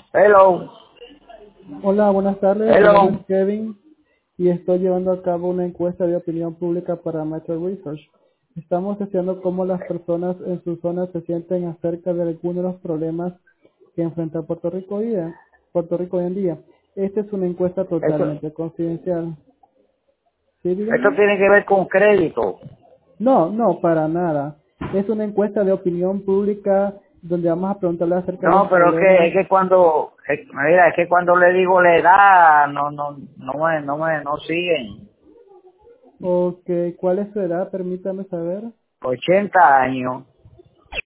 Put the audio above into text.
Hello, Hola, buenas tardes. Mi nombre hello. es Kevin y estoy llevando a cabo una encuesta de opinión pública para Metro Research. Estamos haciendo cómo las personas en su zona se sienten acerca de algunos de los problemas que enfrenta Puerto Rico hoy en día. Esta es una encuesta Esto, totalmente confidencial. ¿Sí, esto dígame? tiene que ver con crédito. No, no, para nada. Es una encuesta de opinión pública donde vamos a preguntarle acerca de los No, pero problemas. es que cuando le digo la edad, no siguen. Ok, ¿cuál es su edad? Permítame saber. 80 años.